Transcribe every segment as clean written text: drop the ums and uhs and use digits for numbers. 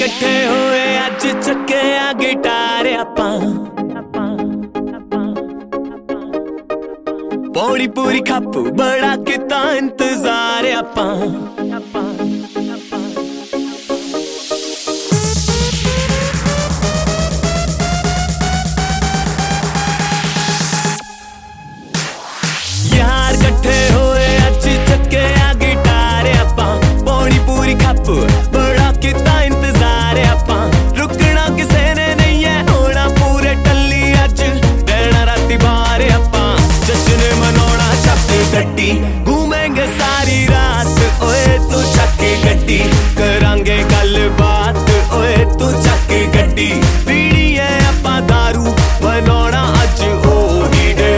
इकट्ठे होए अज चुके आ गिटार आपां पौड़ी पूरी खप बड़ा किता इंतजार आपां यार इकट्ठे होए अज चुके आ गिटार आपां पौड़ी पूरी खप बड़ा किता इंतजार आपां रुकना किसे ने नहीं है होना पूरे टल्ली अज रहना राती बाहर आपां जश्न मनाउणा छक गड्डी घूमेंगे सारी रात ओए तू छक गड्डी करांगे गल बात ओए तू छक गड्डी पीड़ी है आपां दारू मनाउणा अज ओही डे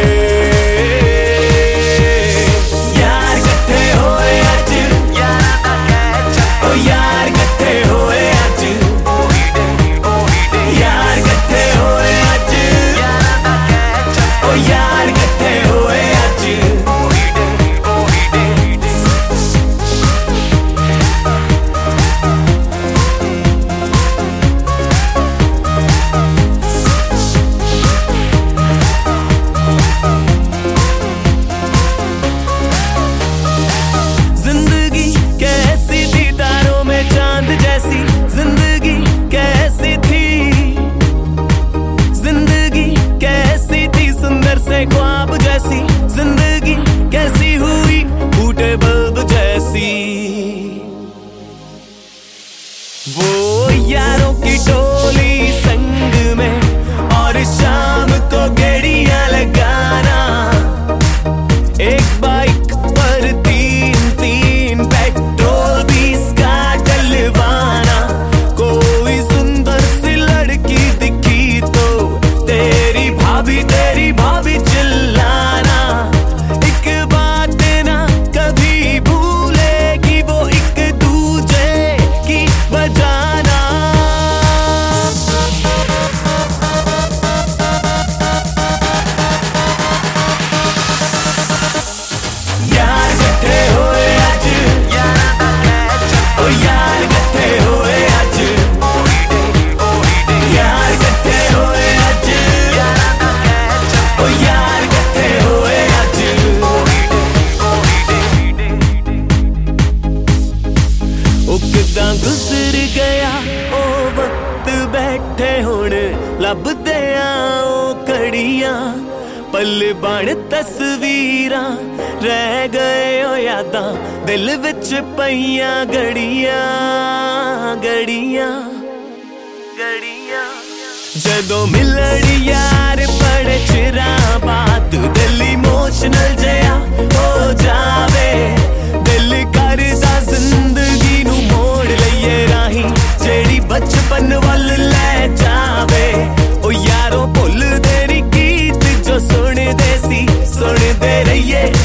ख्वाब जैसी जिंदगी कैसी हुई फूटे बल्ब जैसी वो यारों की टोली संग में और शाम को गेड़ियां लगाना एक बाइक पर तीन तीन पेट्रोल 20 का डलवाना कोई सुंदर सी लड़की दिखी तो तेरी भाभी चिल्लाना एक बात ना कभी भूलेगी वो एक दूजे की बजाना यार इकट्ठे होए अज ओ यार इकट्ठे होए अज यार इकट्ठे होए अज ओ यार इकट्ठे होए अज ओ किदां गुजर गया ओ वक्त बैठे हुण लभदे आ ओ घड़ियां पल बण तस्वीरां रह गए ओ यादां दिल विच पईयां घड़ियां घड़ियां घड़ियां जदों मिलण यार बड़े चिरां बाद दिल इमोशनल जया हो जावे दिल करदा जिंदगी नू मोड़ लईए राही जेड़ी बचपन वल ले जावे ओ यारों भुलदे नी गीत जो सुनदे सी सुनदे रहिए